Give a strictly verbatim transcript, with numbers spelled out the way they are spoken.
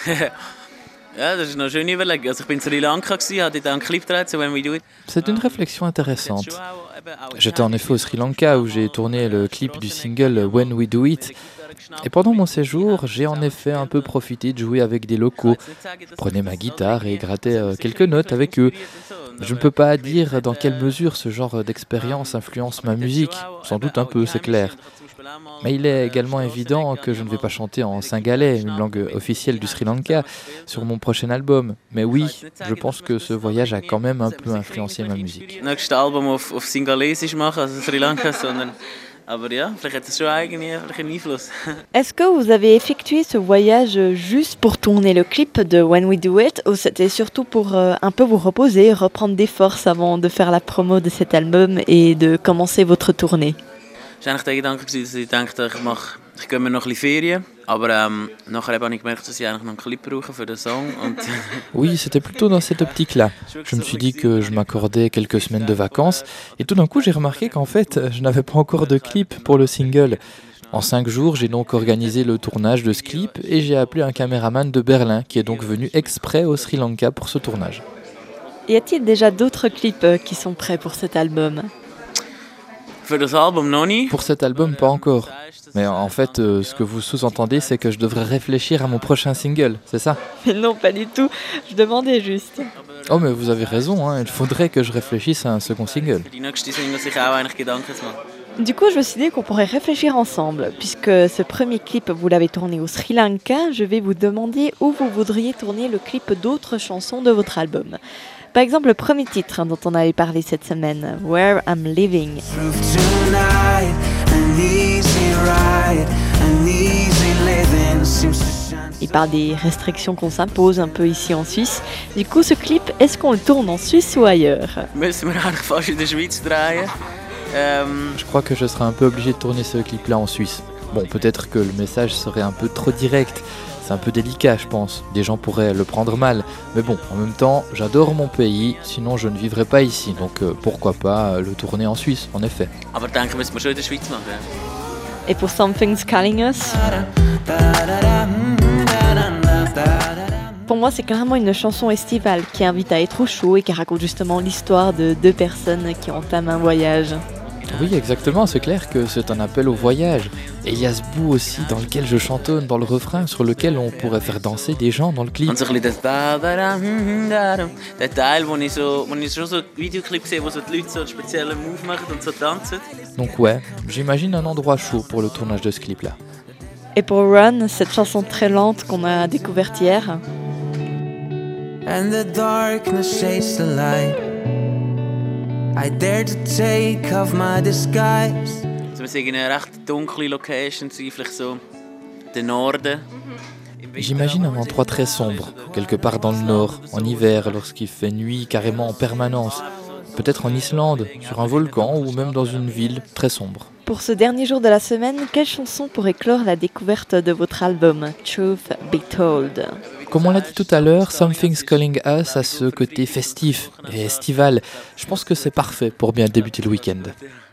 C'est une réflexion intéressante. J'étais en effet au Sri Lanka où j'ai tourné le clip du single When We Do It. Et pendant mon séjour, j'ai en effet un peu profité de jouer avec des locaux. Je prenais ma guitare et grattais euh, quelques notes avec eux. Je ne peux pas dire dans quelle mesure ce genre d'expérience influence ma musique. Sans doute un peu, c'est clair. Mais il est également évident que je ne vais pas chanter en singalais, une langue officielle du Sri Lanka, sur mon prochain album. Mais oui, je pense que ce voyage a quand même un peu influencé ma musique. Est-ce que vous avez effectué ce voyage juste pour tourner le clip de When We Do It ou c'était surtout pour euh, un peu vous reposer, reprendre des forces avant de faire la promo de cet album et de commencer votre tournée? Het was eigenlijk de gedanke dat ik dacht, ik mag, ik kan me nog een beetje ferien. Aber ähm, nachher habe ich gemerkt, dass ich eigentlich noch einen Clip brauche für den Song. Und Oui, c'était plutôt dans cette optique-là. Je me suis dit que je m'accordais quelques semaines de vacances et tout d'un coup j'ai remarqué qu'en fait je n'avais pas encore de clip pour le single. En cinq jours, j'ai donc organisé le tournage de ce clip et j'ai appelé un caméraman de Berlin qui est donc venu exprès au Sri Lanka pour ce tournage. Y a-t-il déjà d'autres clips euh, qui sont prêts pour cet album? für das Album noch nicht. Pour cet album, pas encore. Mais en fait, euh, ce que vous sous-entendez, c'est que je devrais réfléchir à mon prochain single, c'est ça? Mais non, pas du tout. Je demandais juste. Oh, mais vous avez raison, hein, il faudrait que je réfléchisse à un second single. Für die nächste Single sich auch eigentlich Gedanken zu machen. Du coup, je me suis dit qu'on pourrait réfléchir ensemble. Puisque ce premier clip, vous l'avez tourné au Sri Lanka, je vais vous demander où vous voudriez tourner le clip d'autres chansons de votre album. Par exemple, le premier titre dont on avait parlé cette semaine, Where I'm Living. Il parle des restrictions qu'on s'impose un peu ici en Suisse. Du coup, ce clip, est-ce qu'on le tourne en Suisse ou ailleurs? Müssen wir eigentlich fast in der Schweiz drehen. Ähm, Je crois que je serai un peu obligé de tourner ce clip-là en Suisse. Bon, peut-être que le message serait un peu trop direct. C'est un peu délicat, je pense. Des gens pourraient le prendre mal. Mais bon, en même temps, j'adore mon pays, sinon je ne vivrais pas ici. Donc euh, pourquoi pas euh, le tourner en Suisse, en effet. aber denken müssen wir schon in der Schweiz machen. Ja. Et pour Something's Calling Us? Pour moi, c'est clairement une chanson estivale qui invite à être au chaud et qui raconte justement l'histoire de deux personnes qui entament un voyage. Oui, exactement, c'est clair que c'est un appel au voyage. Et il y a ce bout aussi dans lequel je chantonne dans le refrain, sur lequel on pourrait faire danser des gens dans le clip. Und so ein bisschen das da, da, da, hm, da, da. Der Teil, wo ich, so, wo ich schon so Videoclips sehe, wo so die Leute so einen speziellen Move machen und so tanzen. Donc ouais, j'imagine un endroit chaud pour le tournage de ce clip-là. Et pour Run, cette chanson très lente qu'on a découverte hier, And the darkness shades the light. I dare to take off my disguise. Also wir sind in einer recht dunkle Location, vielleicht so der Norden. J'imagine un endroit très sombre, quelque part dans le nord, en hiver, lorsqu'il fait nuit carrément en permanence. Peut-être en Islande, sur un volcan ou même dans une ville très sombre. pour ce dernier jour de la semaine, quelle chanson pourrait clore la découverte de votre album Truth Be Told? Comme on l'a dit tout à l'heure, Something's Calling Us a ce côté festif et estival. Je pense que c'est parfait pour bien débuter le week-end.